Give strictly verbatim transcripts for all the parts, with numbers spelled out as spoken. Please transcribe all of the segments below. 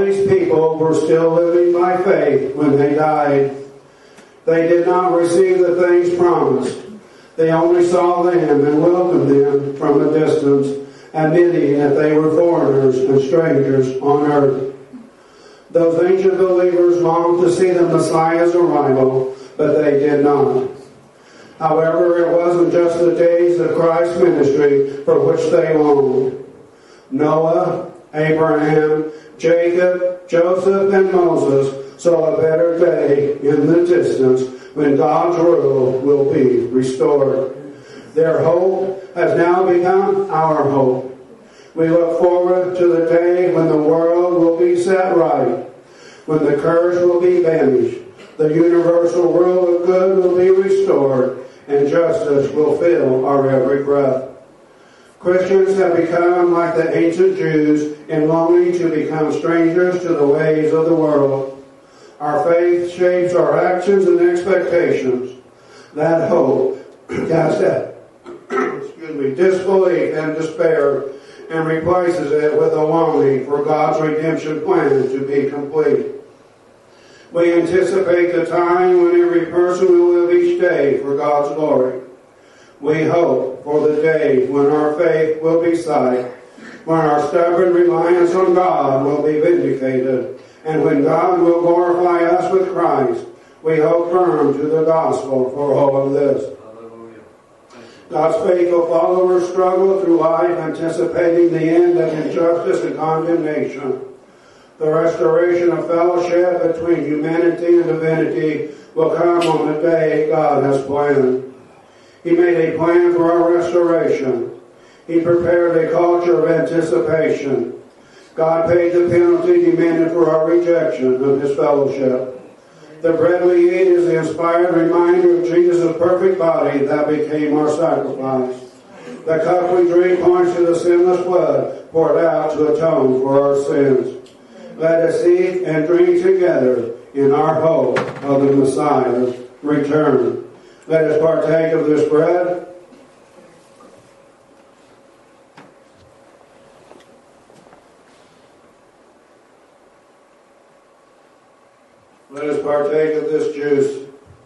these people were still living by faith when they died. They did not receive the things promised. They only saw them and welcomed them from a distance, admitting that they were foreigners and strangers on earth. Those ancient believers longed to see the Messiah's arrival, but they did not. However, it wasn't just the days of Christ's ministry for which they longed. Noah, Abraham, Jacob, Joseph, and Moses saw a better day in the distance when God's rule will be restored. Their hope has now become our hope. We look forward to the day when the world will be set right, when the curse will be banished, the universal rule of good will be restored, and justice will fill our every breath. Christians have become like the ancient Jews in longing to become strangers to the ways of the world. Our faith shapes our actions and expectations. That hope casts out excuse me, disbelief and despair and replaces it with a longing for God's redemption plan to be complete. We anticipate the time when every person will live each day for God's glory. We hope for the day when our faith will be sight, when our stubborn reliance on God will be vindicated, and when God will glorify us with Christ. We hold firm to the gospel for all of this. God's faithful followers struggle through life anticipating the end of injustice and condemnation. The restoration of fellowship between humanity and divinity will come on the day God has planned. He made a plan for our restoration. He prepared a culture of anticipation. God paid the penalty demanded for our rejection of His fellowship. The bread we eat is the inspired reminder of Jesus' perfect body that became our sacrifice. The cup we drink points to the sinless blood poured out to atone for our sins. Let us eat and drink together in our hope of the Messiah's return. Let us partake of this bread. Let us partake of this juice.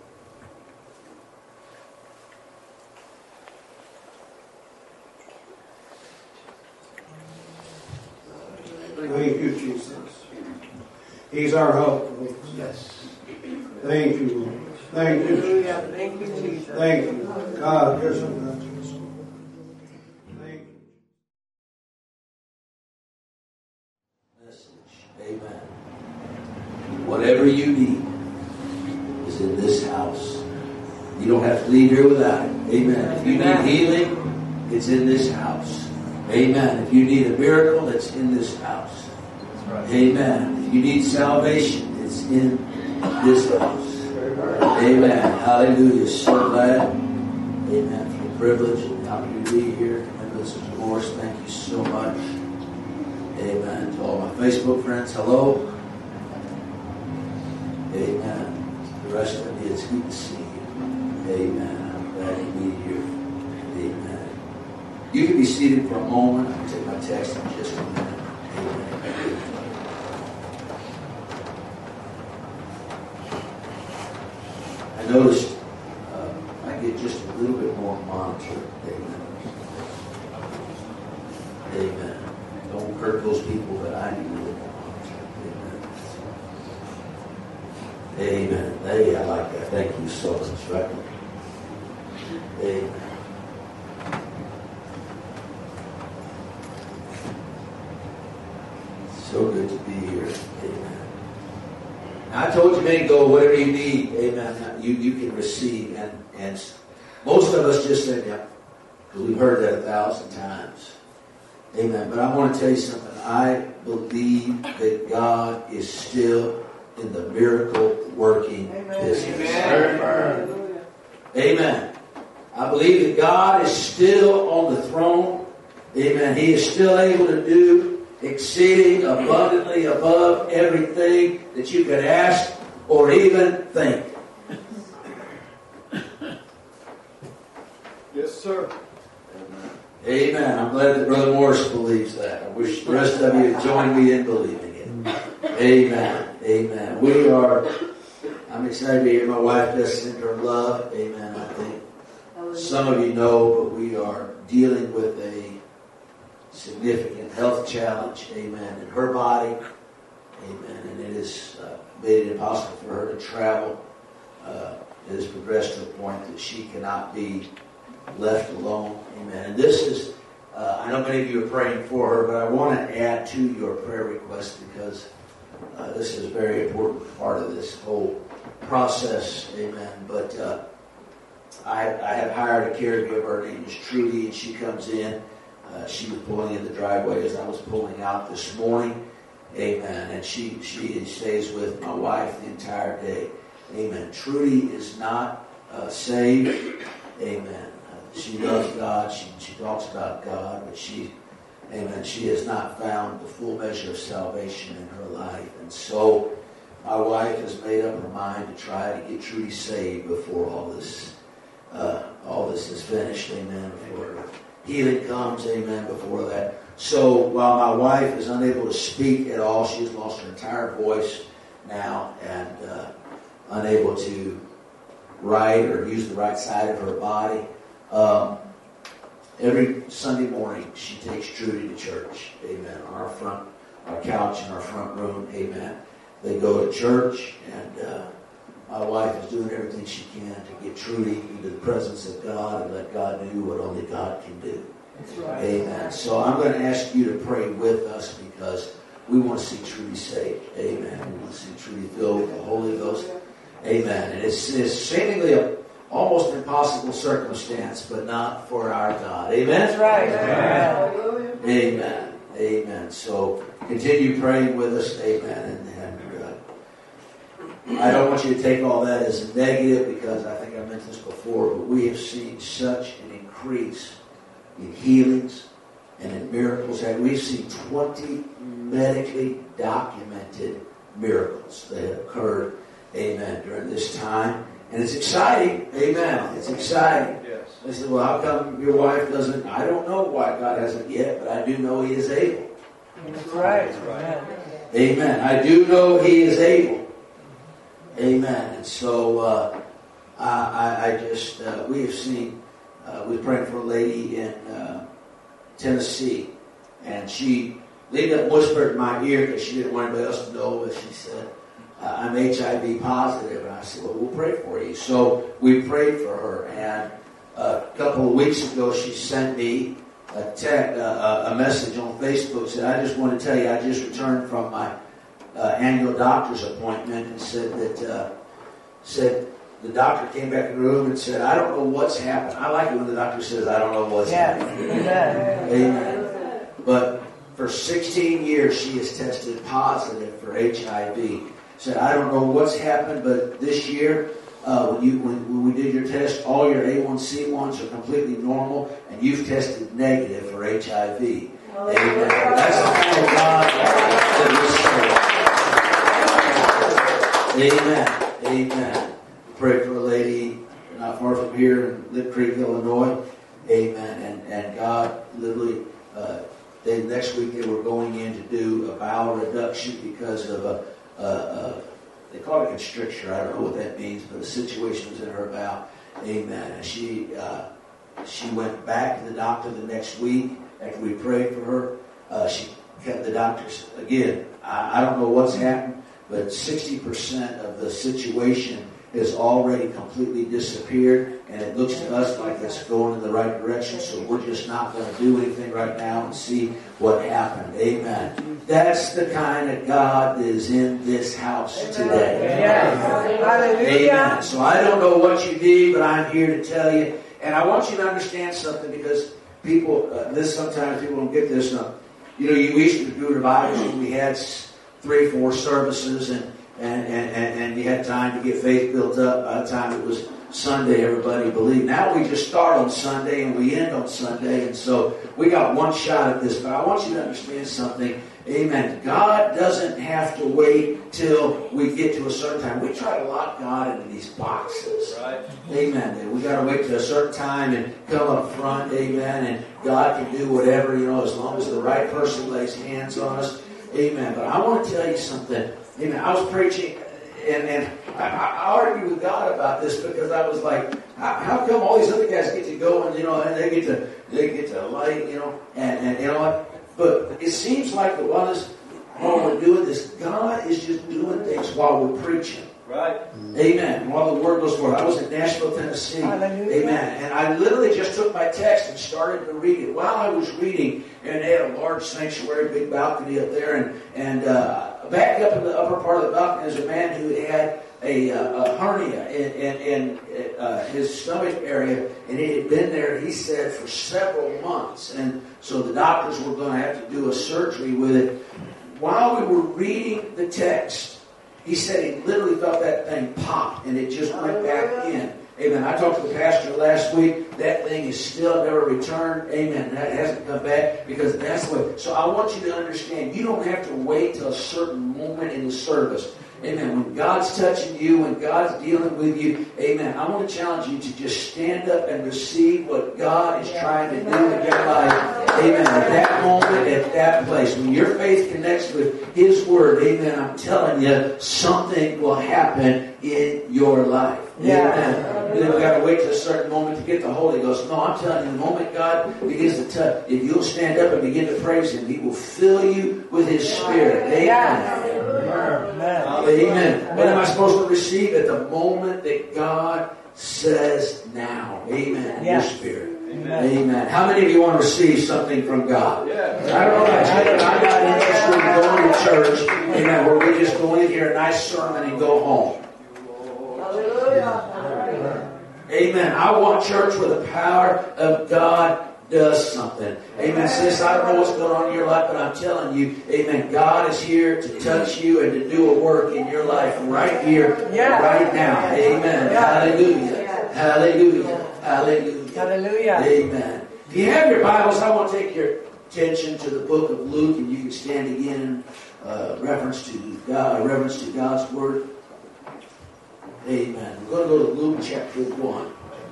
Thank you, Jesus. He's our hope. Yes. Thank you, Lord. Thank you, Jesus. Thank you, Jesus. Thank you. God, here's some God. Thank you. Message. Amen. Whatever you need is in this house. You don't have to leave here without it. Amen. If you need healing, it's in this house. Amen. If you need a miracle, it's in this house. Amen. If you need salvation, it's in this house. Amen. Hallelujah. So glad. Amen. For the privilege and the opportunity to be here. And Missus Morris, thank you so much. Amen. To all my Facebook friends, hello. Amen. The rest of you, it's good to see you. Amen. I'm glad to be here. Amen. You can be seated for a moment. I'll take my text in just a minute. Amen. I noticed uh, I get just a little bit more monitored. Amen. Amen. Don't hurt those people that I need a little more monitored. Amen. Amen. Hey, I like that. Thank you so much. Right? Amen. So good to be here. Amen. I told you, man, go whatever you need. Amen. You you can receive, and and most of us just said, yeah, because we've heard that a thousand times. Amen. But I want to tell you something. I believe that God is still in the miracle working business. Amen. Amen. I believe that God is still on the throne. Amen. He is still able to do exceeding abundantly above everything that you could ask or even think. Yes, sir. Amen. I'm glad that Brother Morris believes that. I wish the rest of you would join me in believing it. Amen. Amen. We are, I'm excited to hear my wife just send her love. Amen. I think some of you know, but we are dealing with a significant health challenge. Amen. In her body. Amen. And it has uh, made it impossible for her to travel. Uh, it has progressed to a point that she cannot be left alone. Amen. And this is, uh, I know many of you are praying for her, but I want to add to your prayer request because uh, this is a very important part of this whole process. Amen. But uh, I, I have hired a caregiver. Her name is Trudy, and she comes in. Uh, she was pulling in the driveway as I was pulling out this morning. Amen. And she, she stays with my wife the entire day. Amen. Trudy is not uh, saved. Amen. Uh, she loves God. She, she talks about God, but she, amen, she has not found the full measure of salvation in her life. And so my wife has made up her mind to try to get Trudy saved before all this, uh, all this is finished. Amen. Before healing comes. Amen. Before that. So while my wife is unable to speak at all, she has lost her entire voice now and uh, unable to write or use the right side of her body. Um, every Sunday morning, she takes Trudy to church. Amen. On our front, our couch in our front room. Amen. They go to church, and uh, my wife is doing everything she can to get Trudy into the presence of God and let God do what only God can do. That's right. Amen. So I'm going to ask you to pray with us because we want to see Trudy saved. Amen. We want to see Trudy filled with the Holy Ghost. Amen. And it's, it's seemingly a almost impossible circumstance, but not for our God. Amen. That's right. Amen. Amen. Amen. So continue praying with us. Amen. And, and uh, I don't want you to take all that as a negative because I think I mentioned this before, but we have seen such an increase in healings and in miracles. And we've seen twenty medically documented miracles that have occurred, amen, during this time. And it's exciting, amen. It's exciting. Yes. I said, well, how come your wife doesn't? I don't know why God hasn't yet, but I do know He is able. That's right. That's right. Amen. I do know He is able. Amen. And so uh, I, I, I just, uh, we have seen, uh, we were praying for a lady in uh, Tennessee, and she leaned up and whispered in my ear because she didn't want anybody else to know, but she said, uh, I'm H I V positive. And I said, well, we'll pray for you. So we prayed for her, and uh, a couple of weeks ago she sent me a, te- uh, a message on Facebook, said, I just want to tell you, I just returned from my uh, annual doctor's appointment, and said that, uh, said, the doctor came back in the room and said, I don't know what's happened. I like it when the doctor says, I don't know what's yes. happened. Amen. Amen. But for sixteen years, she has tested positive for H I V. Said, I don't know what's happened, but this year, uh, when, you, when, when we did your test, all your A one C ones are completely normal, and you've tested negative for H I V. Amen. That's the kind of God that we serve. Amen. Amen. Pray for a lady not far from here in Lip Creek, Illinois. Amen. And and God literally, uh, they, next week they were going in to do a bowel reduction because of a, a, a they call it constriction. I don't know what that means, but a situation was in her bowel. Amen. And she uh, she went back to the doctor the next week after we prayed for her. Uh, she kept the doctors again. I, I don't know what's happened, but sixty percent of the situation has already completely disappeared, and it looks to us like it's going in the right direction, so we're just not going to do anything right now and see what happened. Amen. That's the kind of God that is in this house today. Yes. Amen. So I don't know what you need, but I'm here to tell you, and I want you to understand something, because people, uh, this sometimes people don't get this. Uh, you know, you used to do revivals, and we had three, four services, and And, and, and you had time to get faith built up. By the time it was Sunday, everybody believed. Now we just start on Sunday and we end on Sunday. And so we got one shot at this. But I want you to understand something. Amen. God doesn't have to wait till we get to a certain time. We try to lock God into these boxes. Right. Amen. We got to wait till a certain time and come up front. Amen. And God can do whatever, you know, as long as the right person lays hands on us. Amen. But I want to tell you something. Amen. I was preaching, and, and I, I argued with God about this because I was like, how, how come all these other guys get to go and, you know, and they get to, they get to light, you know, and, and you know what? But it seems like the ones while we're doing this, God is just doing things while we're preaching. Right. Amen. While the word goes forth. I was in Nashville, Tennessee. Hallelujah. Amen. And I literally just took my text and started to read it. While I was reading, and they had a large sanctuary, big balcony up there, and and uh, back up in the upper part of the balcony is a man who had a, uh, a hernia in, in, in uh, his stomach area, and it had been there, he said, for several months. And so the doctors were going to have to do a surgery with it. While we were reading the text, he said he literally felt that thing pop, and it just went back in. Amen. I talked to the pastor last week. That thing is still never returned. Amen. That hasn't come back because that's the way. So I want you to understand, you don't have to wait till a certain moment in the service. Amen. When God's touching you, when God's dealing with you, amen, I want to challenge you to just stand up and receive what God is trying to do in your life. Amen. At that moment, at that place, when your faith connects with His Word, amen, I'm telling you, something will happen in your life. Amen. You don't got to wait till a certain moment to get the Holy Ghost. No, I'm telling you, the moment God begins to touch, if you'll stand up and begin to praise Him, He will fill you with His Spirit. Amen. Amen. Amen. What am I supposed to receive at the moment that God says now? Amen. Yes. Your Spirit. Amen. Amen. How many of you want to receive something from God? Yeah. I don't know about you, but I'm not interested in going to church, amen, where we just go in here, a nice sermon, and go home. Amen. I want church where the power of God does something. Amen. Sis, I don't know what's going on in your life, but I'm telling you, amen, God is here to touch you and to do a work in your life right here, Yeah. right now. Amen. Yeah. Hallelujah. Hallelujah. Hallelujah. Hallelujah. Amen. If you have your Bibles, I want to take your attention to the book of Luke, and you can stand again, uh, reference to God, reference to God's Word. Amen. We're going to go to Luke chapter one.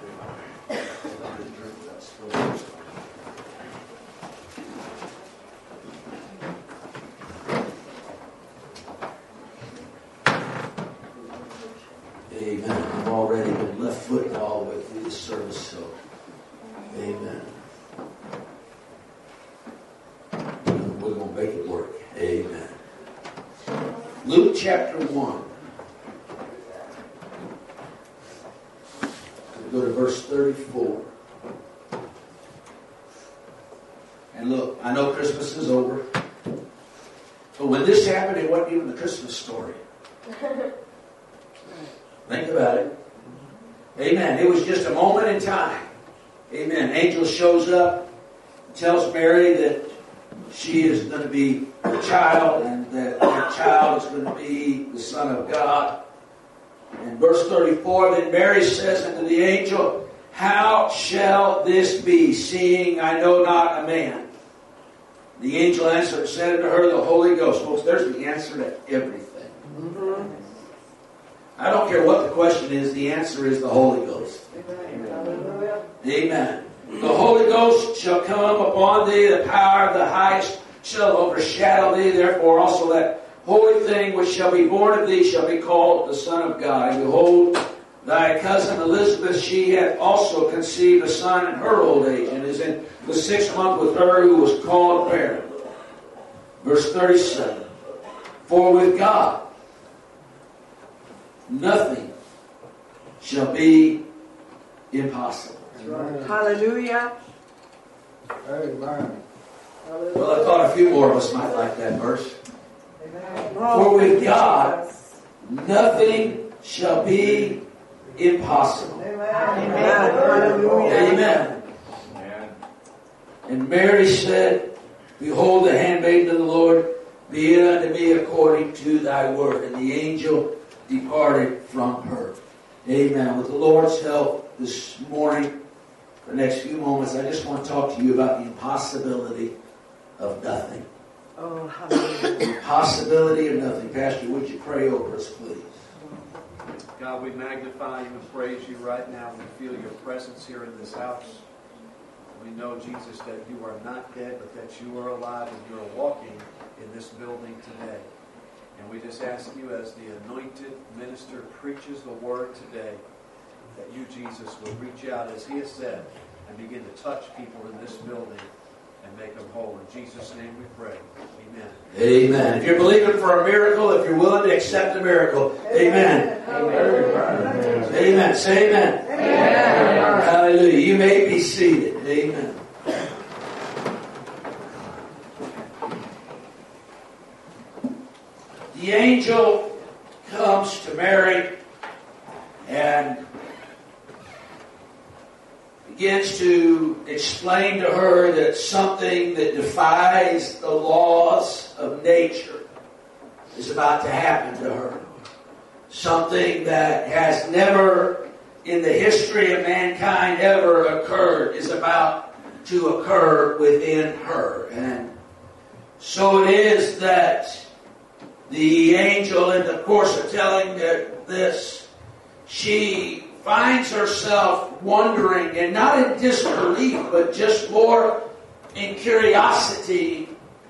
Amen. I've already been left-footed all the way through this service, so amen. We're going to make it work. Amen. Luke chapter one. Go to verse thirty-four. And look, I know Christmas is over. But when this happened, it wasn't even the Christmas story. Think about it. Amen. It was just a moment in time. Amen. Angel shows up, tells Mary that she is going to be a child, and that that child is going to be the Son of God. In verse thirty-four, then Mary says unto the angel, how shall this be, seeing I know not a man? The angel answered and said unto her, the Holy Ghost. Folks, there's the answer to everything. Mm-hmm. I don't care what the question is, the answer is the Holy Ghost. Amen. Amen. The Holy Ghost shall come upon thee, the power of the highest shall overshadow thee, therefore also that holy thing which shall be born of thee shall be called the Son of God. And behold, thy cousin Elizabeth, she hath also conceived a son in her old age, and is in the sixth month with her who was called barren. Verse thirty-seven. For with God nothing shall be impossible. Right. Hallelujah. Amen. Well, I thought a few more of us might like that verse. For with God, nothing shall be impossible. Amen. Amen. And Mary said, behold, the handmaiden of the Lord, be it unto me according to thy word. And the angel departed from her. Amen. With the Lord's help this morning, for the next few moments, I just want to talk to you about the impossibility of nothing. Oh, hallelujah. The possibility of nothing. Pastor, would you pray over us, please? God, we magnify you and praise you right now. We feel your presence here in this house. We know, Jesus, that you are not dead, but that you are alive and you are walking in this building today. And we just ask you, as the anointed minister preaches the word today, that you, Jesus, will reach out, as he has said, and begin to touch people in this building and make them whole. In Jesus' name we pray. Amen. Amen. If you're believing for a miracle, if you're willing to accept a miracle, amen. Amen. Amen. Amen. Say amen. Amen. Hallelujah. You may be seated. Amen. The angel comes to Mary and begins to explain to her that something that defies the laws of nature is about to happen to her. Something that has never in the history of mankind ever occurred is about to occur within her. And so it is that the angel, in the course of telling this, she finds herself wondering, and not in disbelief, but just more in curiosity.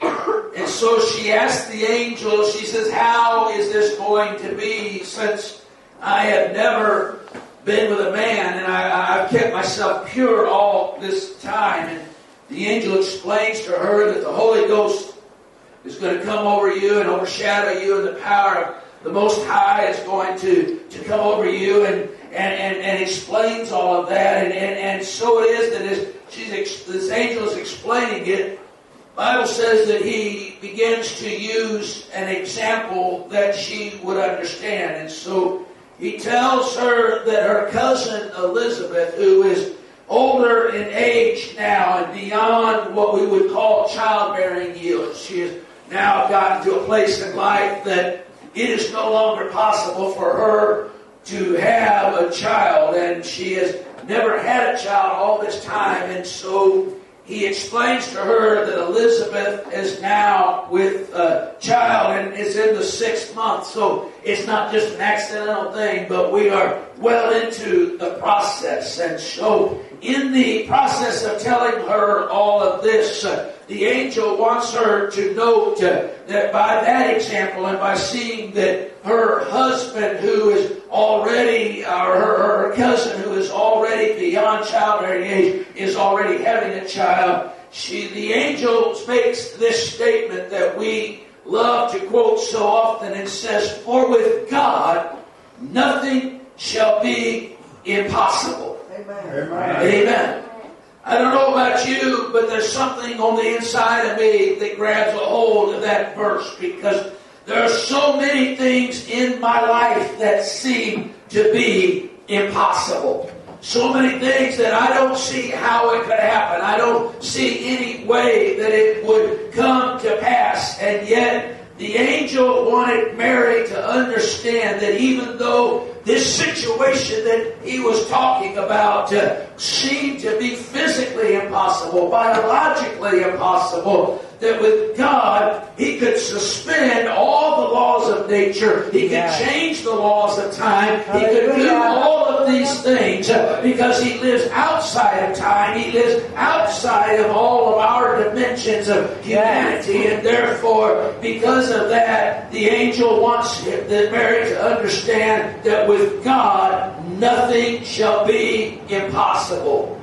And so she asks the angel, she says, how is this going to be, since I have never been with a man and I, I've kept myself pure all this time? And the angel explains to her that the Holy Ghost is going to come over you and overshadow you, and the power of the Most High is going to, to come over you, and And, and, and explains all of that. And, and, and so it is that as she's, this angel is explaining it, the Bible says that he begins to use an example that she would understand. And so he tells her that her cousin Elizabeth, who is older in age now and beyond what we would call childbearing years, she has now gotten to a place in life that it is no longer possible for her to have a child, and she has never had a child all this time. And so he explains to her that Elizabeth is now with a child, and it's in the sixth month. So it's not just an accidental thing, but we are well into the process. And so in the process of telling her all of this, uh, the angel wants her to note uh, that by that example, and by seeing that her husband, who is already, or her, her cousin, who is already beyond childbearing age, is already having a child, she, the angel makes this statement that we love to quote so often. It says, "For with God, nothing shall be impossible." Amen. Amen. Amen. I don't know about you, but there's something on the inside of me that grabs a hold of that verse, because there are so many things in my life that seem to be impossible. So many things that I don't see how it could happen. I don't see any way that it would come to pass. And yet, the angel wanted Mary to understand that even though this situation that he was talking about uh, seemed to be physically impossible, biologically impossible, that with God, he could suspend all the laws of nature. He could change the laws of time. He could do all of these things uh, because he lives outside of time. He lives outside of all of our dimensions of humanity. And therefore, because of that, the angel wants Mary to understand that with God, nothing shall be impossible.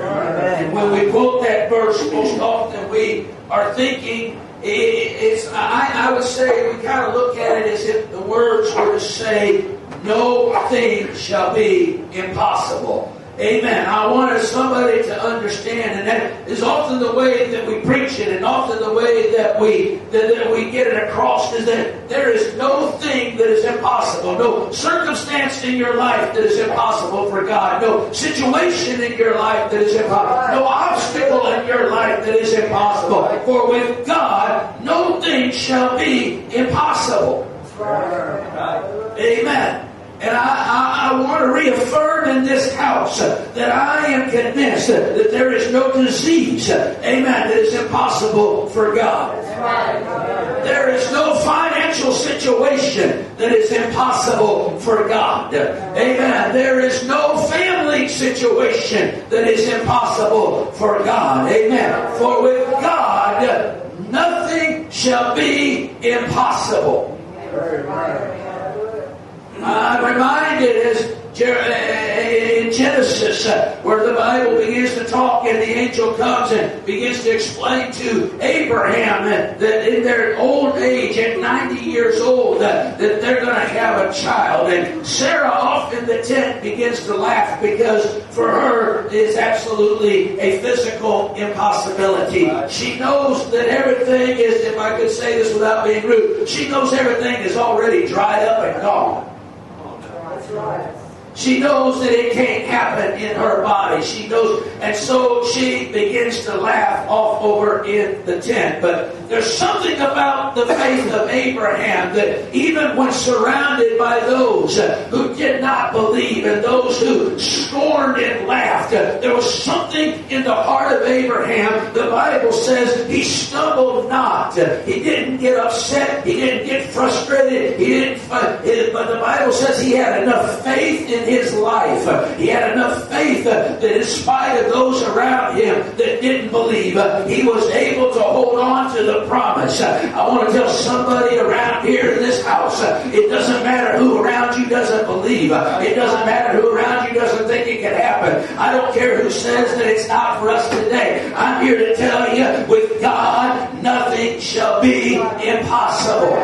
And when we quote that verse, most often we are thinking, it's, I, I would say, we kind of look at it as if the words were to say, no thing shall be impossible. Amen. I wanted somebody to understand, and that is often the way that we preach it, and often the way that we that, that we get it across, is that there is no thing that is impossible. No circumstance in your life that is impossible for God. No situation in your life that is impossible. No obstacle in your life that is impossible. For with God, no thing shall be impossible. Amen. And I, I, I want to reaffirm in this house uh, that I am convinced uh, that there is no disease, uh, amen, that is impossible for God. There is no financial situation that is impossible for God. Amen. There is no family situation that is impossible for God. Amen. For with God, nothing shall be impossible. I'm reminded as in Genesis, uh, where the Bible begins to talk and the angel comes and begins to explain to Abraham that, that in their old age, at ninety years old, uh, that they're going to have a child. And Sarah off in the tent begins to laugh because for her it is absolutely a physical impossibility. She knows that everything is, if I could say this without being rude, she knows everything is already dried up and gone. That's right. She knows that it can't happen in her body. She knows, and so she begins to laugh off over in the tent. But there's something about the faith of Abraham that even when surrounded by those who did not believe and those who scorned and laughed, there was something in the heart of Abraham. The Bible says he stumbled not. He didn't get upset. He didn't get frustrated. He didn't. But the Bible says he had enough faith in his life. He had enough faith that in spite of those around him that didn't believe, he was able to hold on to the promise. I want to tell somebody around here in this house, it doesn't matter who around you doesn't believe. It doesn't matter who around you doesn't think it can happen. I don't care who says that it's not for us today. I'm here to tell you, with God, nothing shall be impossible.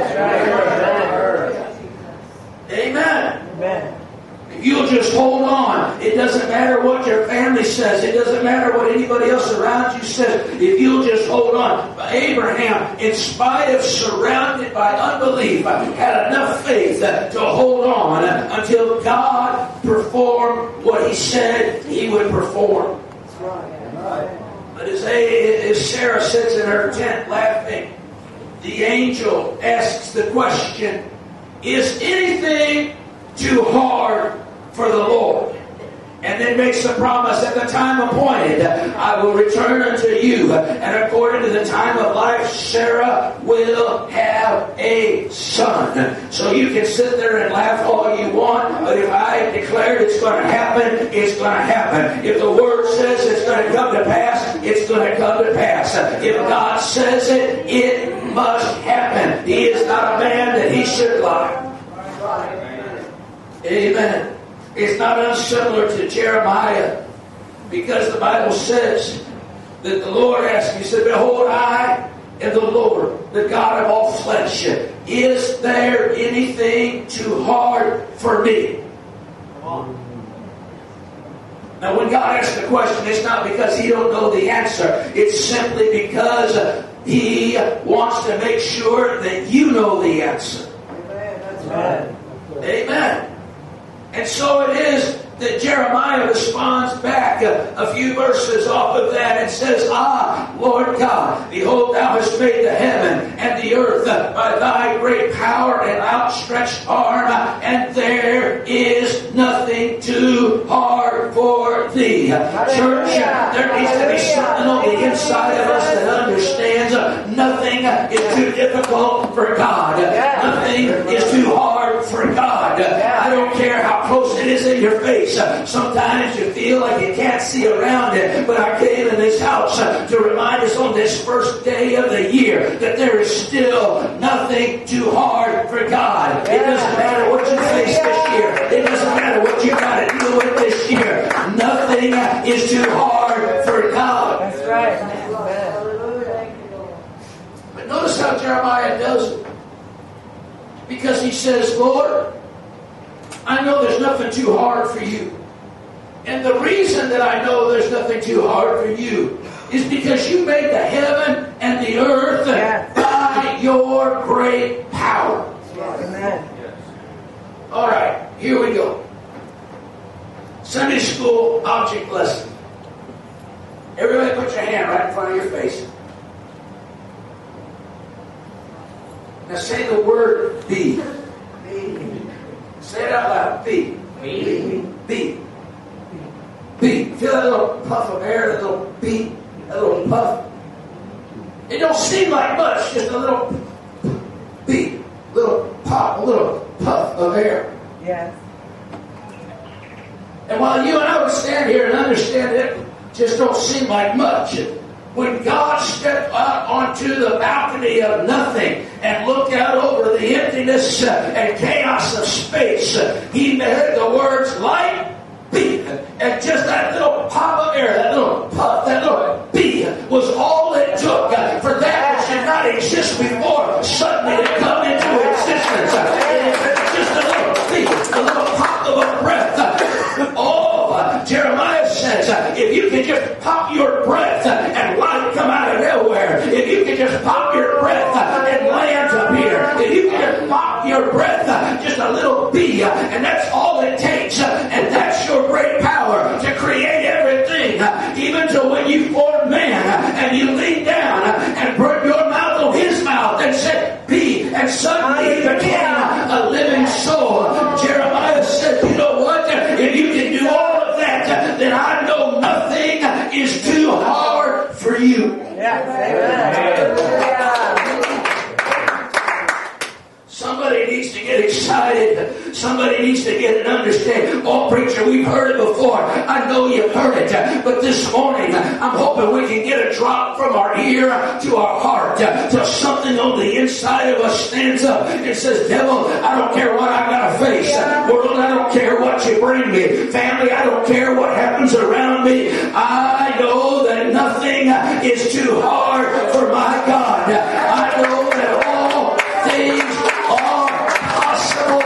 Amen. Amen. If you'll just hold on, it doesn't matter what your family says. It doesn't matter what anybody else around you says. If you'll just hold on. Abraham, in spite of surrounded by unbelief, had enough faith to hold on until God performed what he said he would perform. That's right. But as, as Sarah sits in her tent laughing, the angel asks the question, is anything too hard for the Lord? And then makes the promise, at the time appointed, I will return unto you. And according to the time of life, Sarah will have a son. So you can sit there and laugh all you want, but if I declared it's going to happen, it's going to happen. If the Word says it's going to come to pass, it's going to come to pass. If God says it, it must happen. He is not a man that he should lie. Amen. It's not unsimilar to Jeremiah, because the Bible says that the Lord asked, he said, behold, I am the Lord, the God of all flesh. Is there anything too hard for me? Now, when God asks the question, it's not because he don't know the answer. It's simply because he wants to make sure that you know the answer. Amen. That's right. Amen. And so it is that Jeremiah responds back a, a few verses off of that and says, ah, Lord God, behold, thou hast made the heaven and the earth by thy great power and outstretched arm, and there is nothing too hard for thee. Church, there needs to be something on the inside of us that understands nothing is too difficult for God. Nothing is too hard for God. I don't care how close it is in your face. Sometimes you feel like you can't see around it, but I came in this house to remind us on this first day of the year that there is still nothing too hard for God. It doesn't matter what you face this year. It doesn't matter what you got to deal with this year. Nothing is too hard for God. That's right. But notice how Jeremiah does it. Because he says, Lord, I know there's nothing too hard for you. And the reason that I know there's nothing too hard for you is because you made the heaven and the earth yes. by your great power. Yes. Amen. All right, here we go. Sunday school object lesson. Everybody put your hand right in front of your face. Now say the word be. Say it out loud. Be. Be. Be. Be. Feel that little puff of air, that little beat, that little puff. It don't seem like much, just a little beat, little pop, a little puff of air. Yes. And while you and I would stand here and understand it, just don't seem like much. When God stepped out onto the balcony of nothing and looked out over the emptiness and chaos of space, He heard the words, light be. And just that little pop of air, that little puff, that little be was all it took for that which did not exist before suddenly to come into existence. Just a little be, a little pop of a breath. Oh, Jeremiah says, if you can just pop your breath and light come out of nowhere, if you can just pop your breath and land appear, if you can just pop your breath, just a little bee, and that's all it takes, and that's your great power to create everything, even to when you formed man and you leaned down and put your mouth on His mouth and said, be, and suddenly He became a living soul. Jeremiah said, you know what? If you can do all of that, then I know nothing is too hard for you. Yes, amen. Somebody needs to get excited. Somebody needs to get an understanding. Oh, preacher, we've heard it before. I know you've heard it. But this morning, I'm hoping we can get a drop from our ear to our heart till something on the inside of us stands up and says, devil, I don't care what I got to face. World, I don't care what you bring me. Family, I don't care what happens around me. I know that nothing is too hard for my God. I know that all things are possible.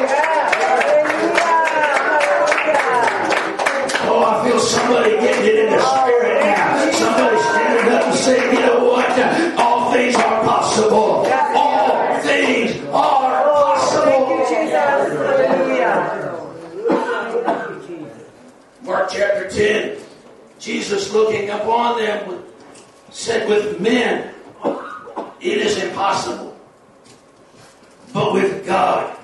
Oh, I feel somebody getting it in the spirit now. Somebody standing up and saying, you know what? All things are possible. All things are possible. Mark chapter ten. Jesus looking upon them said, with men it is impossible, but with God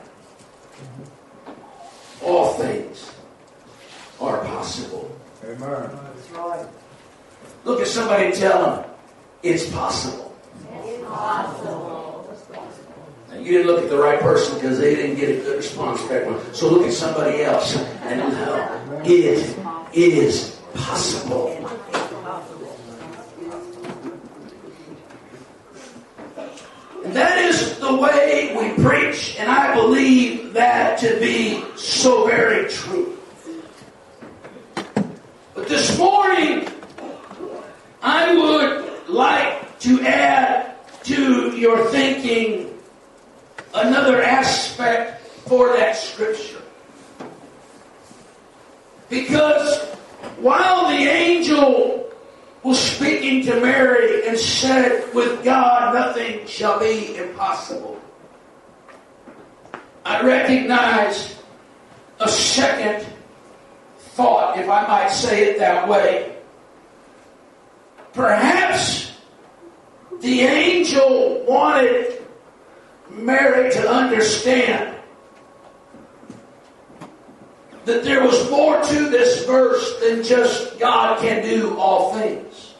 all things are possible. Amen. That's right. Look at somebody and tell them, it's possible. It's possible. Now, you didn't look at the right person because they didn't get a good response back. So look at somebody else and tell, it is possible. And that is the way we preach, and I believe that to be so very true. But this morning, I would like to add to your thinking another aspect for that scripture. Because while the angel was speaking to Mary and said, with God nothing shall be impossible, I recognize a second thought, if I might say it that way. Perhaps the angel wanted Mary to understand that there was more to this verse than just God can do all things.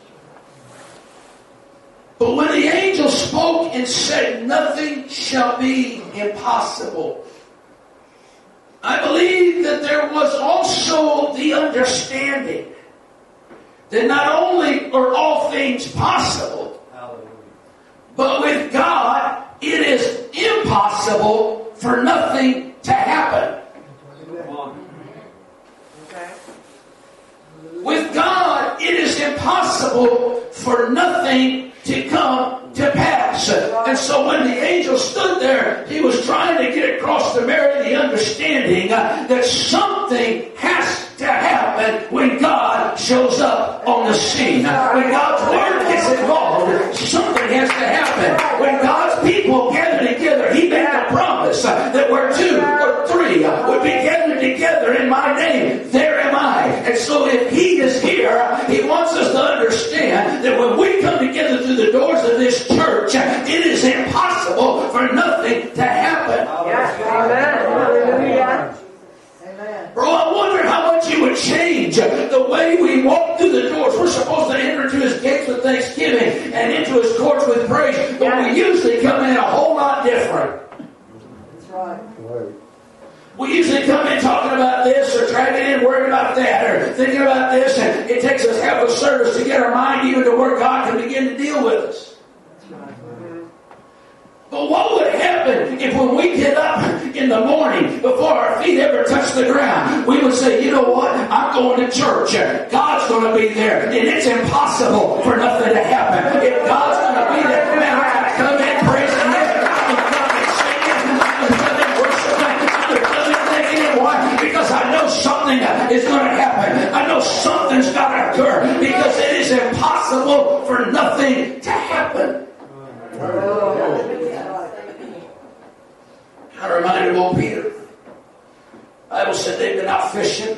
But when the angel spoke and said, nothing shall be impossible, I believe that there was also the understanding that not only are all things possible, but with God it is impossible for nothing to happen. With God, it is impossible for nothing to come to pass. And so when the angel stood there, he was trying to get across to Mary the understanding that something has to happen when God shows up on the scene. When God's word gets involved, something has to happen. When God's people gather together, He made a promise that where two or three would be gathered together in my name, there am I. And so if He is here, He wants us to understand that when we come together through the doors of this church, it is impossible for nothing to happen. Yes, amen. Hallelujah. Amen. Bro, I wonder how much it would change the way we walk through the doors. We're supposed to enter into His gates with thanksgiving and into His courts with praise, but we usually come in a whole lot different. That's right. We usually come in talking about this or dragging in worrying about that or thinking about this, and it takes us half a service to get our mind even to where God can begin to deal with us. But what would happen if when we get up in the morning, before our feet ever touch the ground, we would say, you know what, I'm going to church. God's going to be there. And it's impossible for nothing to happen. If God's going to be there, man, I got to come in praising Him. I'm going to come in singing. I'm going to come in worshiping. I'm going to come in thanking Him. Why? Because I know something is going to happen. I know something's got to occur. Because it is impossible for nothing to happen. I reminded of old Peter. The Bible said they've been out fishing.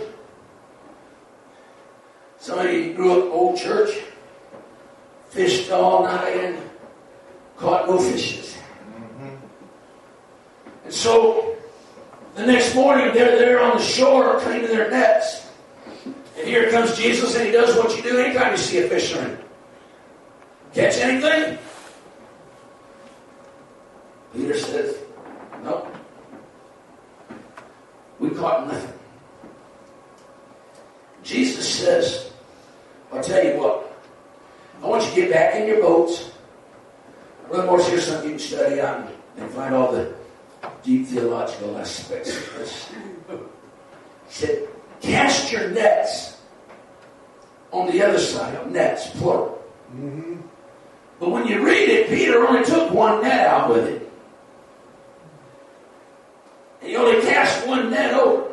Some of you grew up in old church, fished all night and caught no fishes. Mm-hmm. And so the next morning they're there on the shore cleaning their nets. And here comes Jesus, and He does what you do anytime you see a fisherman. Catch anything? Peter says, no. We caught nothing. Jesus says, I'll tell you what. I want you to get back in your boats. Brother Morris, here's something you can study on and find all the deep theological aspects of this. He said, cast your nets on the other side of nets, plural. Mm-hmm. But when you read it, Peter only took one net out with it. He only cast one net over.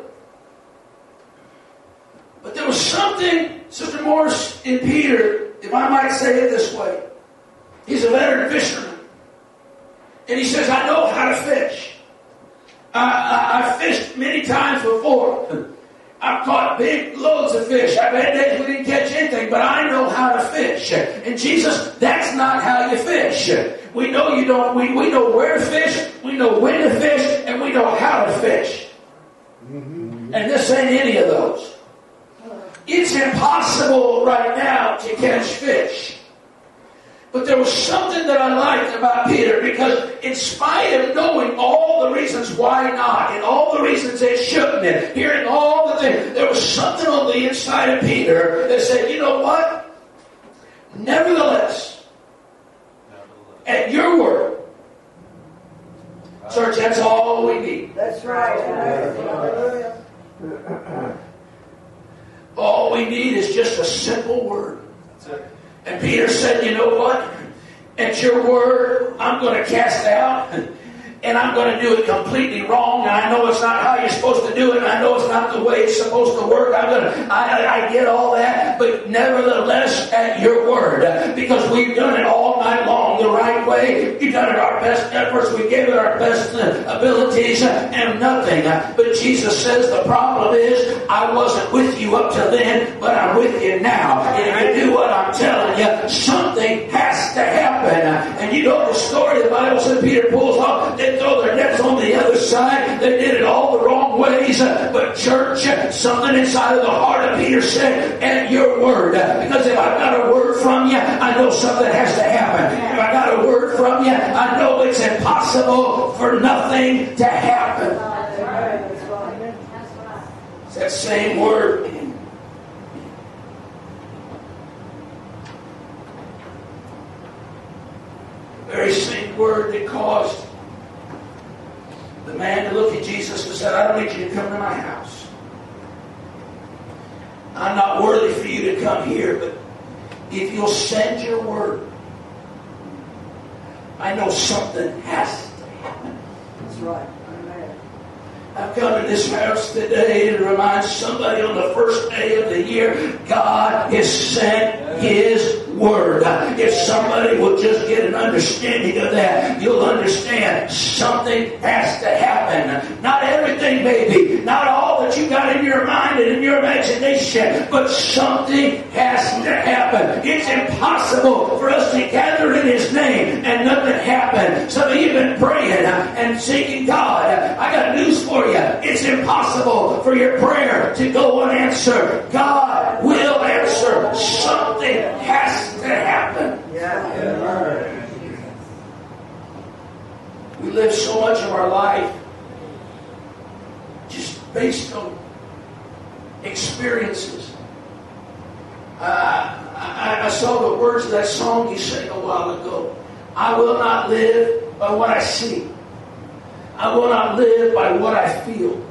But there was something, Sister Morris, in Peter, if I might say it this way. He's a veteran fisherman. And he says, I know how to fish. I, I, I've fished many times before. I've caught big loads of fish. I've had days we didn't catch anything, but I know how to fish. And Jesus, that's not how you fish. We know you don't. We, we know where to fish, we know when to fish, and we know how to fish. Mm-hmm. And this ain't any of those. It's impossible right now to catch fish. But there was something that I liked about Peter, because in spite of knowing all the reasons why not, and all the reasons it shouldn't, and hearing all the things, there was something on the inside of Peter that said, you know what? Nevertheless, at your word, church, that's all we need. That's right. All we need is just a simple word. And Peter said, you know what? At your word, I'm going to cast out. And I'm going to do it completely wrong. And I know it's not how you're supposed to do it. And I know it's not the way it's supposed to work. I'm going to, I, I get all that. But nevertheless, at your word. Because we've done it all night long the right way. We've done it our best efforts. We gave it our best abilities. And nothing. But Jesus says the problem is, I wasn't with you up to then, but I'm with you now. And if you do what I'm telling you, something has to happen. And you know the story. The Bible said Peter pulls off. They throw their nets on the other side. They did it all the wrong ways. But church, something inside of the heart of Peter said, at your word. Because if I've got a word from you, I know something has to happen. If I got a word from you, I know it's impossible for nothing to happen. It's that same word. The very same word that caused the man to look at Jesus and said, I don't need you to come to my house. I'm not worthy for you to come here, but if you'll send your word, I know something has to happen. That's right. Amen. I've come to this house today to remind somebody on the first day of the year, God has sent His word. If somebody will just get an understanding of that, you'll understand something has to happen. Not everything, baby. Not all that you got in your mind and in your imagination, but something has to happen. It's impossible for us to gather in His name and nothing happen. Some of you have been praying and seeking God. I got news for you. It's impossible for your prayer to go unanswered. God will answer. Something has to happen. Yeah. We live so much of our life just based on experiences. Uh, I, I saw the words of that song you sang a while ago. I will not live by what I see. I will not live by what I feel.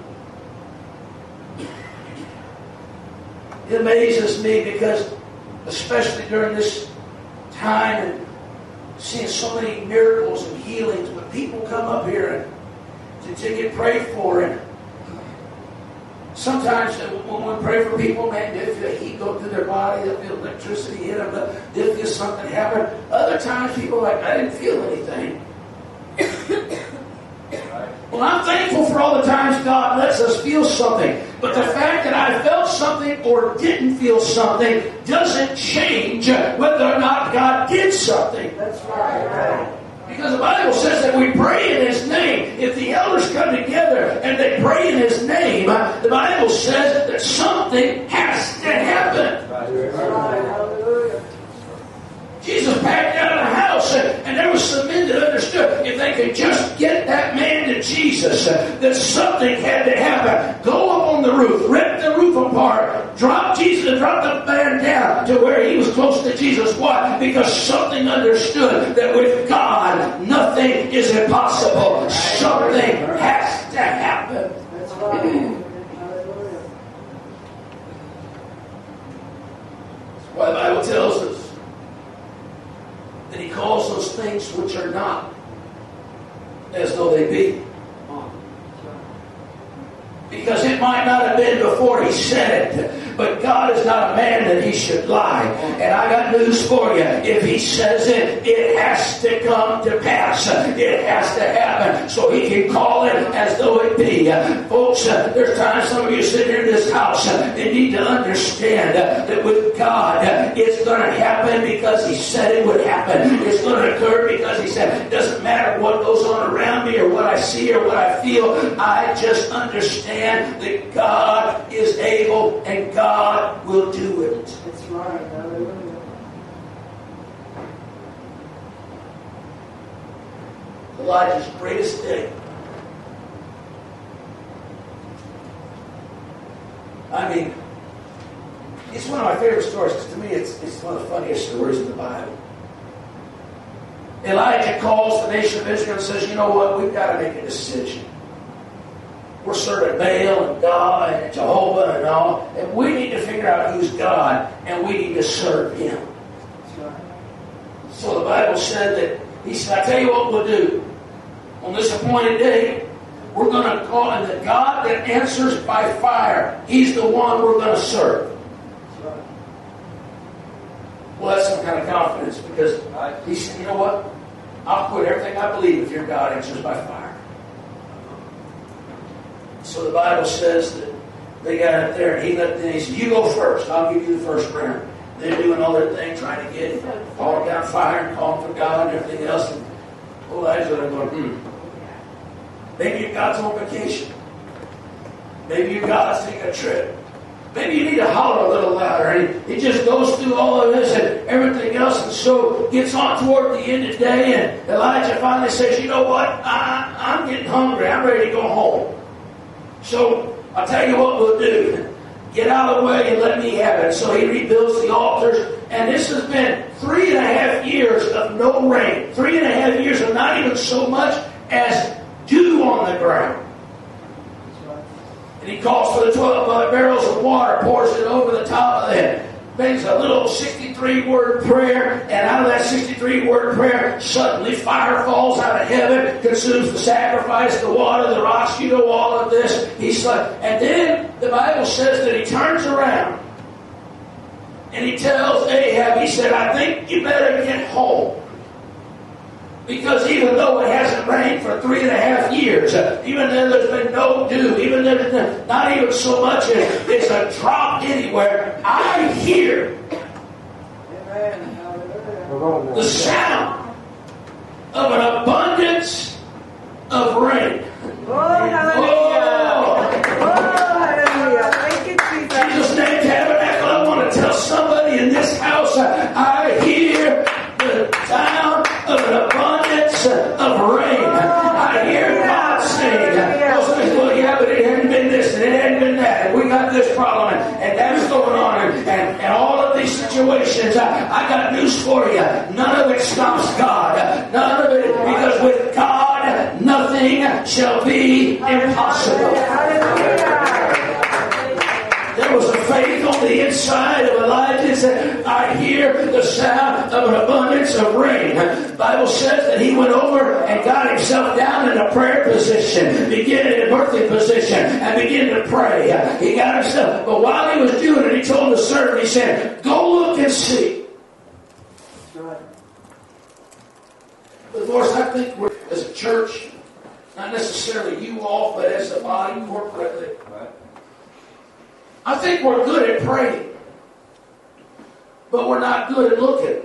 It amazes me because, especially during this time and seeing so many miracles and healings, when people come up here and to, to get prayed for, and sometimes when we pray for people, man, they'll feel heat go through their body, they'll feel electricity hit them, they'll feel something happen. Other times people are like, I didn't feel anything. Well, I'm thankful for all the times God lets us feel something. But the fact that I felt something or didn't feel something doesn't change whether or not God did something. That's right. Because the Bible says that we pray in His name. If the elders come together and they pray in His name, the Bible says that something has to happen. That's right. Hallelujah. Jesus packed out of the house, and, and there was some men that understood if they could just get that man to Jesus, uh, that something had to happen. Go up on the roof, rip the roof apart, drop Jesus, drop the man down to where he was close to Jesus. Why? Because something understood that with God, nothing is impossible. Something has to happen. That's right. Hallelujah. That's why the Bible tells us that He calls those things which are not as though they be. Because it might not have been before He said it, but God is not a man that He should lie. And I got news for you. If He says it, it has to come to pass. It has to happen. So He can call it as though it be. Folks, there's times some of you sit here in this house and need to understand that with God, it's going to happen because He said it would happen. It's going to occur because He said it doesn't matter what goes on around me or what I see or what I feel. I just understand that God is able and God will do it. That's right. Hallelujah. Elijah's greatest day. I mean, it's one of my favorite stories because to me it's, it's one of the funniest stories in the Bible. Elijah calls the nation of Israel and says, you know what, we've got to make a decision. We're serving Baal and God and Jehovah and all, and we need to figure out who's God, and we need to serve Him. That's right. So the Bible said that He said, I tell you what we'll do. On this appointed day, we're going to call Him the God that answers by fire. He's the one we're going to serve. That's right. Well, that's some kind of confidence because He said, you know what? I'll quit everything I believe if your God answers by fire. So the Bible says that they got up there and he let them, he said, you go first. I'll give you the first round. They're doing all their thing, trying to get all down fire and calling for God and everything else. And Elijah are going, hmm. Maybe your God's on vacation. Maybe your God's taking a trip. Maybe you need to holler a little louder. And he, he just goes through all of this and everything else, and so gets on toward the end of the day, and Elijah finally says, you know what? I, I'm getting hungry. I'm ready to go home. So I'll tell you what we'll do. Get out of the way and let me have it. So he rebuilds the altars. And this has been three and a half years of no rain. Three and a half years of not even so much as dew on the ground. And he calls for the twelve barrels of water, pours it over the top of it. Makes a little sixty-three word prayer, and out of that sixty-three word prayer, suddenly fire falls out of heaven, consumes the sacrifice, the water, the rocks, you know all of this. He's like, and then the Bible says that he turns around and he tells Ahab, he said, I think you better get home. Because even though it hasn't rained for three and a half years, uh, even though there's been no dew, even though there's not even so much as it's a drop anywhere, I hear Amen. the sound of an abundance of rain. Oh, hallelujah. Oh, Oh, hallelujah. Thank you, Jesus. Jesus' name, Tabernacle, I want to tell somebody in this house, uh, I hear the sound of an abundance of rain. I hear God saying, well, yeah, but it hadn't been this and it situations, I, I got news for you. None of it stops God. None of it, because with God, nothing shall be impossible. There was a faith on the inside of Elijah. Said, I hear the sound of an abundance of rain. The Bible says that he went over and got himself down in a prayer position, began in a birthing position, and began to pray. He got himself, but while he was doing it, he told the servant, he said, go look and see. But of course, I think we're, as a church, not necessarily you all, but as a body corporately, I think we're good at praying, but we're not good at looking.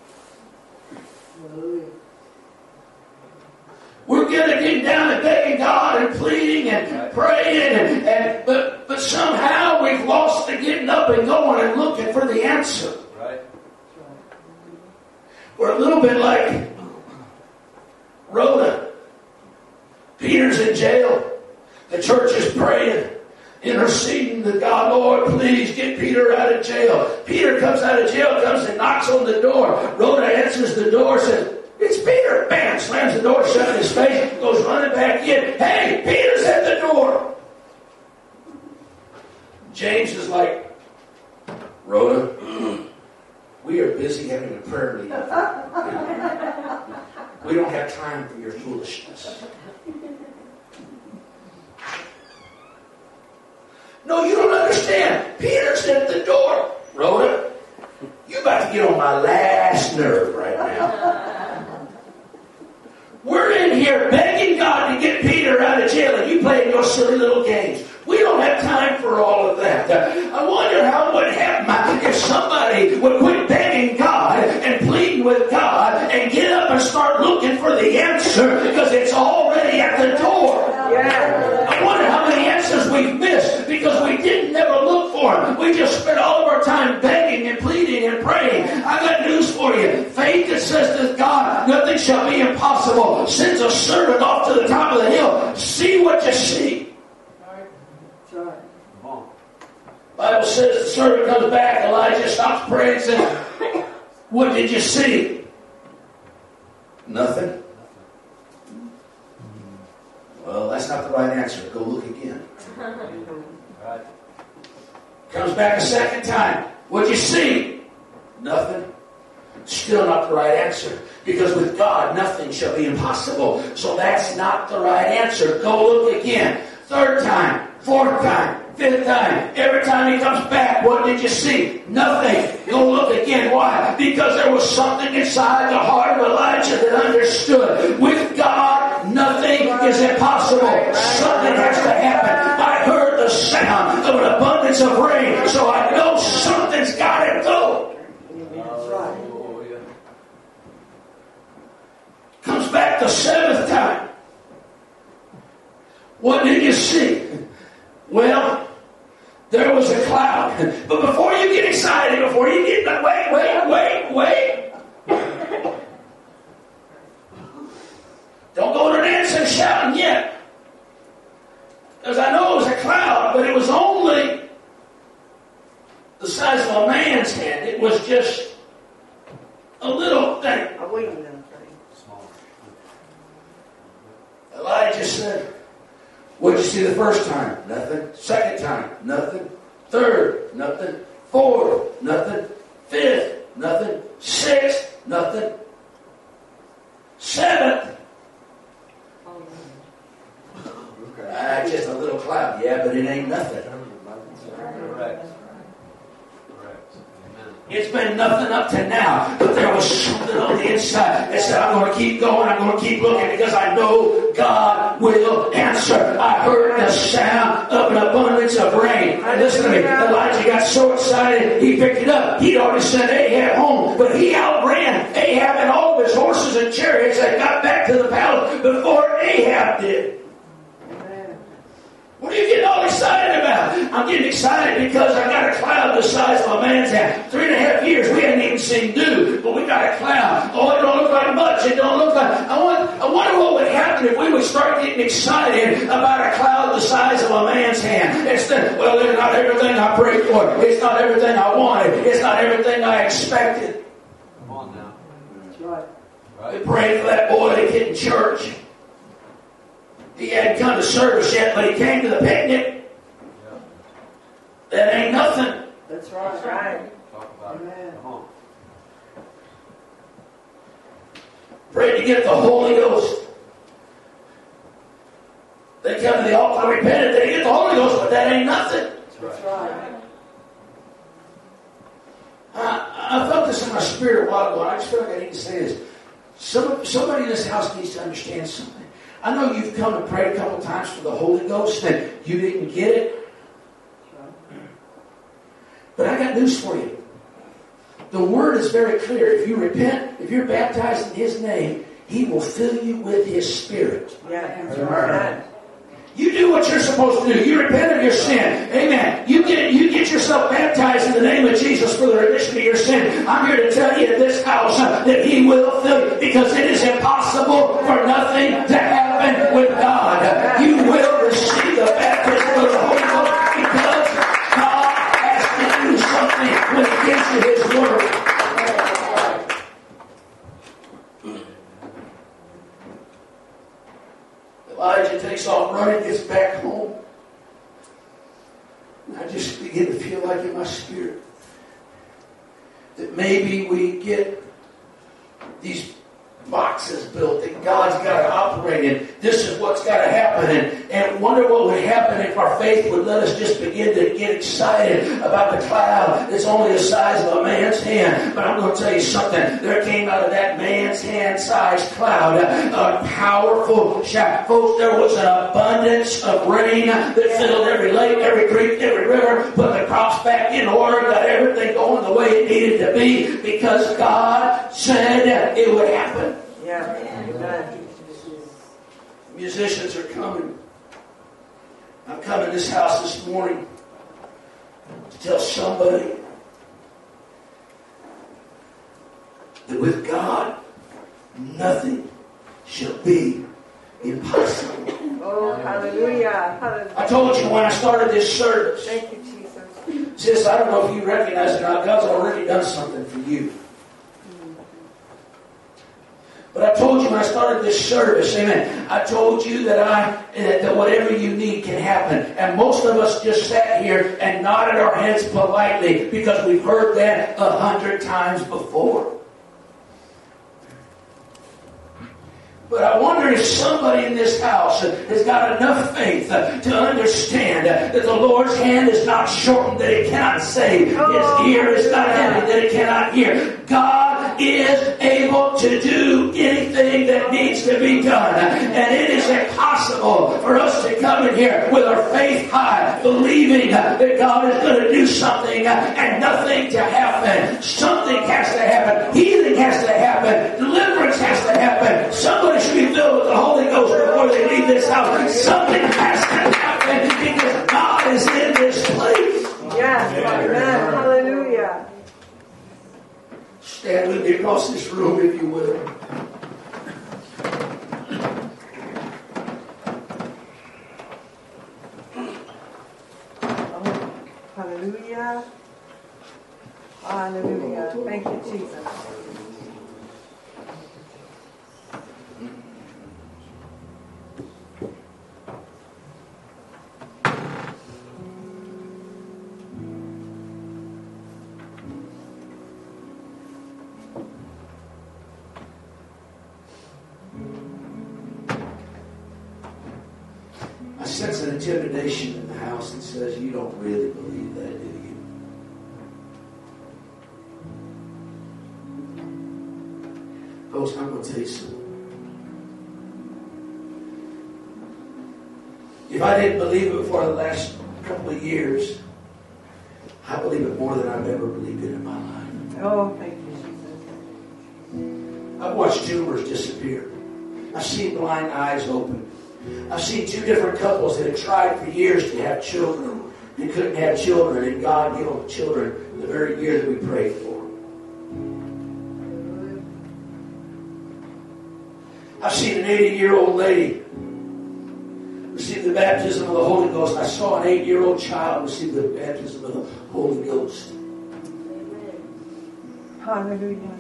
We're good at getting down and begging God and pleading and praying, and, and but but somehow we've lost the getting up and going and looking for the answer. Right. We're a little bit like Rhoda. Peter's in jail. The church is praying, interceding to God, Lord, please get Peter out of jail. Peter comes out of jail, comes and knocks on the door. Rhoda answers the door, says, it's Peter. Bam, slams the door shut in his face, goes running back in. Hey, Peter's at the door. James is like, Rhoda, we are busy having a prayer meeting. We don't have time for your foolishness. No, you don't understand. Peter's at the door. Rhoda, you about to get on my last nerve right now. We're in here begging God to get Peter out of jail, and you playing your silly little games. We don't have time for all of that. I wonder how it would happen if somebody would quit begging God and pleading with God and get up and start looking for the answer, because it's already at the door. Yeah. I wonder how many answers we've missed because we didn't never look for them. We just spent all of our time begging and pleading and praying. I got news for you. Faith that says to God, nothing shall be impossible, sends a servant off to the top of the hill. See what you see. Bible says the servant comes back. Elijah stops praying and says, what did you see? Nothing. Well, that's not the right answer. Go look again. Comes back a second time. What'd you see? Nothing. Still not the right answer. Because with God, nothing shall be impossible. So that's not the right answer. Go look again. Third time. Fourth time. Fifth time. Every time he comes back, what did you see? Nothing. Go look again. Why? Because there was something inside the heart of Elijah that understood. With God, nothing is impossible. Something has to happen. I heard the sound of an abundance of rain, so I know something's got to go. Comes back the seventh time. What did you see? Well, there was a cloud. But before you get excited, before you get, wait, wait, wait, wait. Don't go to dancing shouting yet. Because I know it was a cloud, but it was only the size of a man's hand. It was just a little thing. A wee little thing. Elijah said, what did you see the first time? Nothing. Second time? Nothing. Third? Nothing. Fourth? Nothing. Fifth? Nothing. Sixth? Nothing. Seventh? Ah, just a little cloud. Yeah, but it ain't nothing. Correct. It's been nothing up to now, but there was something on the inside that said, I'm going to keep going, I'm going to keep looking, because I know God will answer. I heard the sound of an abundance of rain. And listen to me, Elijah got so excited, he picked it up. He'd already sent Ahab home, but he outran Ahab and all of his horses and chariots and got back to the palace before Ahab did. What are you getting all excited about? I'm getting excited because I got a cloud the size of a man's hand. Three and a half years, we hadn't even seen dew, but we got a cloud. Oh, it don't look like much. It don't look like... I, want, I wonder what would happen if we would start getting excited about a cloud the size of a man's hand? Instead, well, it's not everything I prayed for. It's not everything I wanted. It's not everything I expected. Come on now. That's right. We prayed for that boy to get in church. He hadn't come to service yet, but he came to the picnic. Yeah. That ain't nothing. That's right. That's right. Talk about Amen. it. Come on. Prayed to get the Holy Ghost. They come to the altar, repented, they get the Holy Ghost, but that ain't nothing. That's right. That's right. I, I felt this in my spirit a while ago, and I just feel like I need to say this. Some, somebody in this house needs to understand something. I know you've come and prayed a couple times for the Holy Ghost, and you didn't get it. But I got news for you. The Word is very clear. If you repent, if you're baptized in His name, He will fill you with His Spirit. Yeah, that's right. You do what you're supposed to do. You repent of your sin. Amen. You get you get yourself baptized in the name of Jesus for the remission of your sin. I'm here to tell you in this house uh, that He will fill you, because it is impossible for nothing to happen with God. You will receive the baptism of the Holy Ghost because God has to do something when He gives you His Word. Elijah takes off running, gets back home. And I just begin to feel like in my spirit that maybe we get these boxes built that God's got to operate in. This is what's got to happen. And, and wonder what would happen if our faith would let us just begin to get excited about the cloud that's only the size of a man's hand. But I'm going to tell you something. There came out of that man's hand-sized cloud a powerful shower. Folks, there was an abundance of rain that filled every lake, every creek, every river, put the crops back in order, got everything going the way it needed to be, because God said it would happen. Yeah. Amen. Musicians are coming. I'm coming to this house this morning to tell somebody that with God, nothing shall be impossible. Oh, hallelujah. Hallelujah. I told you when I started this service, Thank you, Jesus. sis, I don't know if you recognize it or not, God's already done something for you. But I told you when I started this service, amen, I told you that I that whatever you need can happen. And most of us just sat here and nodded our heads politely because we've heard that a hundred times before. But I wonder if somebody in this house has got enough faith to understand that the Lord's hand is not shortened that it cannot save. His ear is not heavy that it cannot hear. God is able to do anything that needs to be done. And it is impossible for us to come in here with our faith high, believing that God is going to do something and nothing to happen. Something has to happen. Healing has to happen. Deliverance has to happen. Somebody should be filled with the Holy Ghost before they leave this house. Something has to happen because God is in this place. Yes, amen. Hallelujah. Stand with me across this room, if you will. Oh, hallelujah. Hallelujah. Thank you, Jesus. I sense an intimidation in the house that says, you don't really believe that, do you? Folks, I'm going to tell you something. If I didn't believe it for the last couple of years, I believe it more than I've ever believed it in my life. Oh, thank you, Jesus. I've watched tumors disappear. I've seen blind eyes open. I've seen two different couples that have tried for years to have children and couldn't have children, and God gave them children the very year that we prayed for. I've I've seen an eighty-year-old lady receive the baptism of the Holy Ghost. I saw an eight-year-old child receive the baptism of the Holy Ghost. Hallelujah.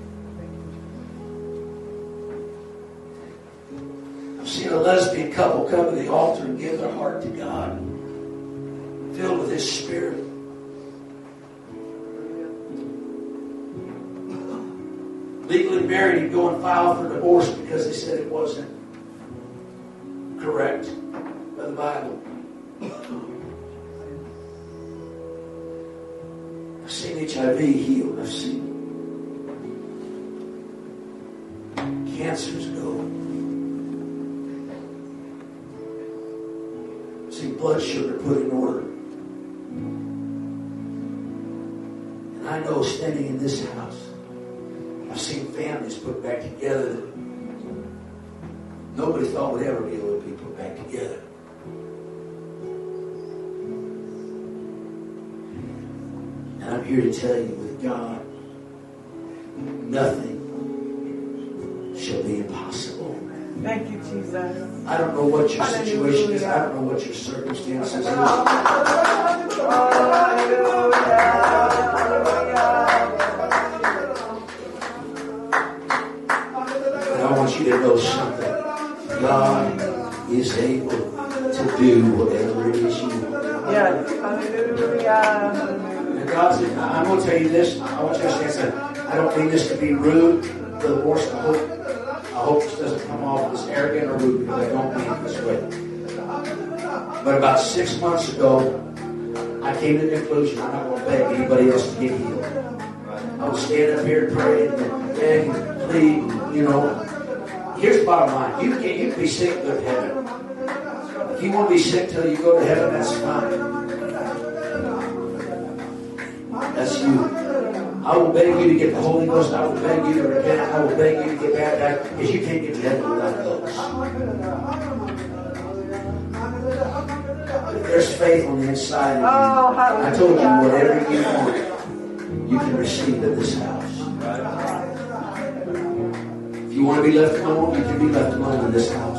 I've seen a lesbian couple come to the altar and give their heart to God, filled with His Spirit. Legally married and go and file for divorce because they said it wasn't correct by the Bible. I've seen H I V healed. I've seen cancers go. I've seen blood sugar put in order. And I know standing in this house, I've seen families put back together that nobody thought would ever be able to be put back together. And I'm here to tell you, with God, nothing shall be impossible. Thank you, Jesus. I don't know what your situation is. I don't know what your circumstances is. But I want you to know something. God is able to do whatever it is you want. Yes. Hallelujah. And God said, I'm going to tell you this. I want you to understand something. I don't mean this to be rude. For the worst, I hope, I hope this doesn't come off as arrogant or rude, because I don't mean it this way. But about six months ago, I came to the conclusion I'm not going to beg anybody else to get healed. I would stand up here and pray and beg and plead, you know. Here's the bottom line. You can, you can be sick and go to heaven. If you want to be sick till you go to heaven, that's fine. That's you. I will beg you to get the Holy Ghost. I will beg you to repent. I will beg you to get baptized, because you can't get to heaven without those. If there's faith on the inside of you, I told you, whatever you want, you can receive in this house. If you want to be left alone, you can be left alone in this house.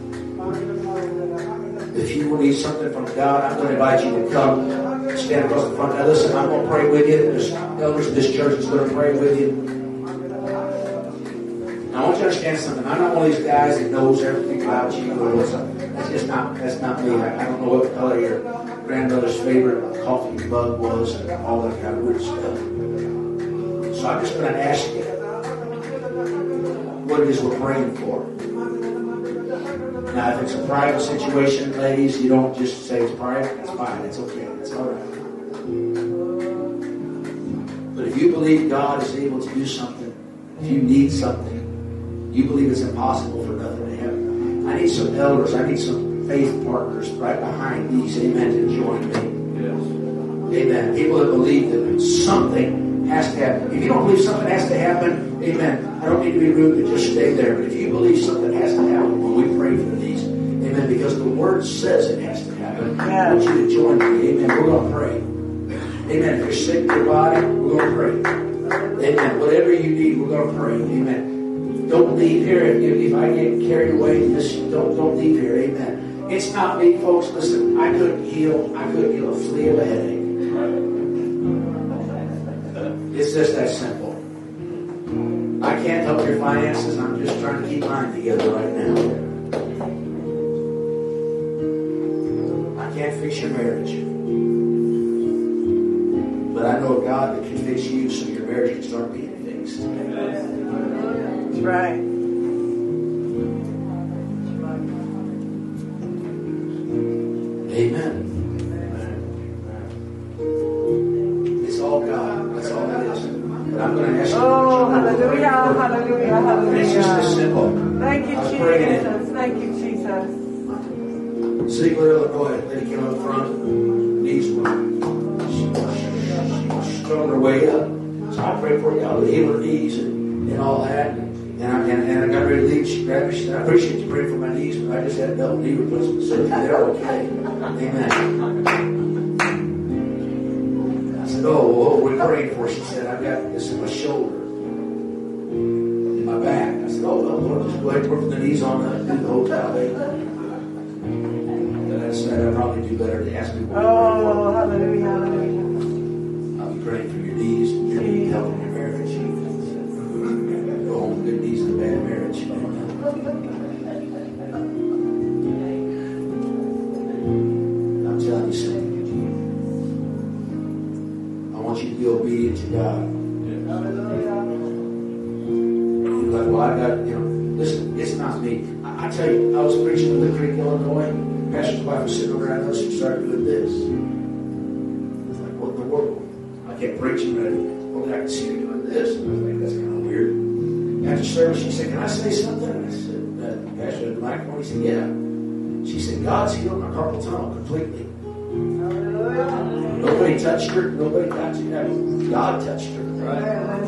If you need something from God, I'm going to invite you to come. Stand across the front. Now listen, I'm going to pray with you. There's elders of this church that's going to pray with you. Now I want you to understand something. I'm not one of these guys that knows everything about you or what's up. That's just not, that's not me. I, I don't know what color your grandmother's favorite coffee mug was and all that kind of weird stuff. So I'm just going to ask you what it is we're praying for. Now, if it's a private situation, ladies, you don't just say it's private. It's fine. It's okay. It's all right. But if you believe God is able to do something, if you need something, you believe it's impossible for nothing to happen. I need some elders. I need some faith partners right behind these. Amen. To join me. Yes. Amen. People that believe that something has to happen. If you don't believe something has to happen, amen. I don't need to be rude, but just stay there. But if you believe something has to happen, when we pray for these, amen, because the Word says it has to happen, I want you to join me. Amen. We're going to pray. Amen. If you're sick in your body, we're going to pray. Amen. Whatever you need, we're going to pray. Amen. Don't leave here. If, if I get carried away, just don't, don't leave here. Amen. It's not me, folks. Listen, I couldn't heal. I couldn't heal a flea of a headache. It's just that simple. I can't help your finances. I'm just trying to keep mine together right now. I can't fix your marriage. But I know a God that can fix you so your marriage can start being fixed. That's right. Amen. It's all God. That's all it is. But I'm going to ask you. Oh, hallelujah, hallelujah, hallelujah. It's just this simple. Thank you, Jesus. Thank you, Jesus. Ziegler, Illinois, lady came up front, knees were strung her way up. So I prayed for y'all to heal her knees and, and all that. And I, and, and I got ready to leave. She grabbed me. She said, I appreciate you praying for my knees, but I just had a double knee replacement surgery. They're okay. Amen. I said, oh, oh, we're praying for her. She said, I've got this in my shoulder, in my back. I said, said, oh, well, Lord, just go ahead and work the knees on the, do the whole towel. And I said, I'd probably do better to ask people. Oh, hallelujah, hallelujah. I'll be praying for your knees and your health in your marriage. Go home with good knees and a bad marriage. I'm telling you something. I want you to be obedient to God. You're like, well, I got, you know, listen, it's not me. I, I tell you, I was preaching in Lick Creek, Illinois. Pastor's wife was sitting around us and started doing this. It's like, what in the world? I kept preaching, but well, I could see her doing this. And I was like, that's kind of weird. After service, she said, can I say something? And I said, uh, Pastor, the microphone. He said, yeah. She said, God's healed my carpal tunnel completely. Nobody touched her. Nobody touched her. God touched her. Right?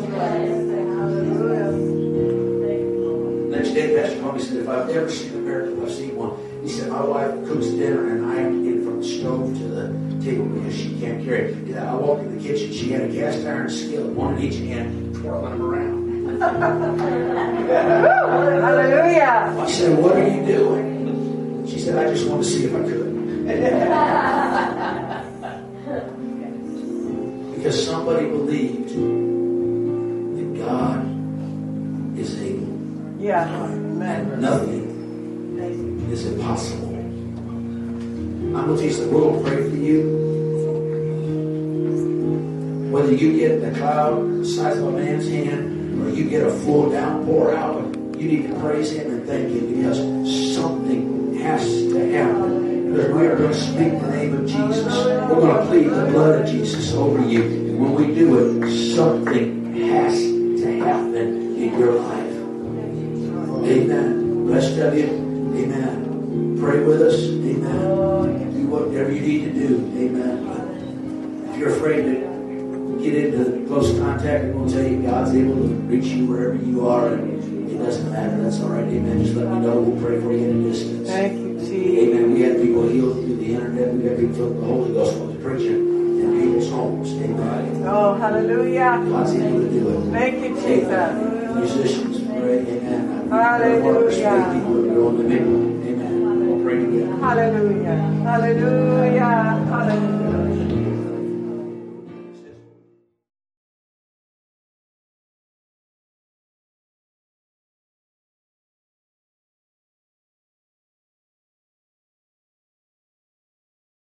Next day, Pastor called me and said, if I've ever seen a miracle, I've seen one. He said, my wife cooks dinner and I have to get it from the stove to the table because she can't carry it. He said, I walked in the kitchen. She had a cast iron skillet, one in each hand, twirling them around. Hallelujah. I said, what are you doing? She said, I just want to see if I could. Because somebody believed that God is able. Yeah. And nothing is impossible. I'm going to tell you something. We're going to pray for you. Whether you get the cloud the size of a man's hand or you get a full downpour out, you need to praise Him and thank Him because something has to happen. Because we are going to speak the name of Jesus. We're going to plead the blood of Jesus over you. And when we do it, something has to happen in your life. Amen. The rest of you, amen. Pray with us. Amen. Do whatever you need to do. Amen. But if you're afraid to get into close contact, I'm going to tell you God's able to reach you wherever you are. And it doesn't matter. That's all right. Amen. Just let me know. We'll pray for you in a distance. Thank you, Jesus. Amen. We have people healed through the internet. We have people filled with the Holy Ghost from the preaching in people's homes. Amen. Oh, hallelujah. God's able to do it. Thank you, Jesus. Amen. Musicians, pray. Amen. Hallelujah. People that are on the Amen. We'll pray together. Hallelujah. Hallelujah. Hallelujah.